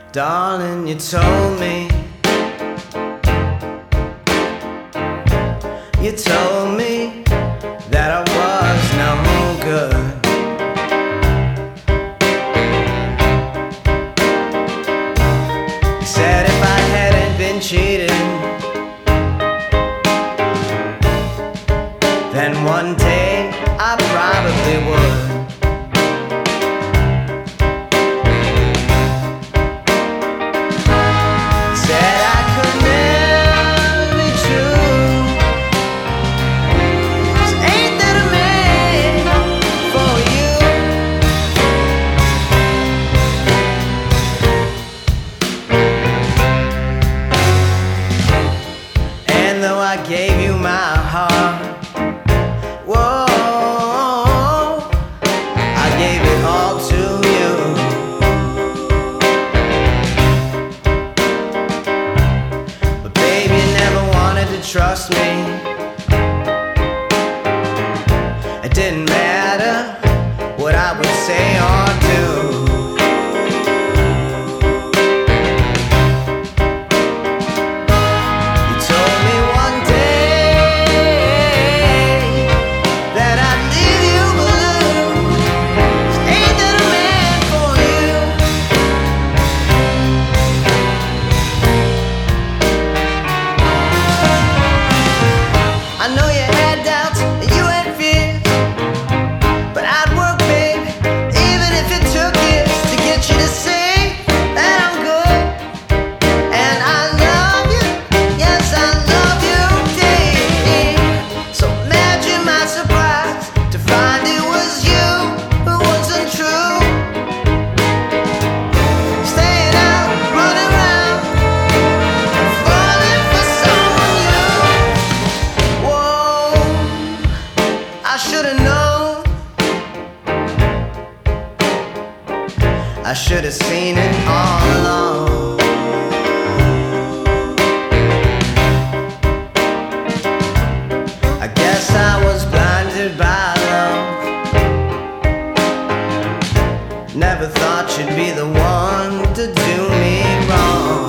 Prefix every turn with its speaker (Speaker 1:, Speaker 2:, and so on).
Speaker 1: Darling, you told me, you told me that I was no good. You said if I hadn't been cheated, then one day I probably would. I gave you my heart. Whoa, I gave it all to you. But baby, you never wanted to trust me. It didn't matter what I would say or do. I know you had doubts and you had fears, but I'd work, babe, even if it took years to get you to say that I'm good. And I love you, yes, I love you, dear. So imagine my surprise to find it was you who wasn't true. Staying out, running around, falling for someone new. I should've known, I should've seen it all along. I guess I was blinded by love. Never thought you'd be the one to do me wrong.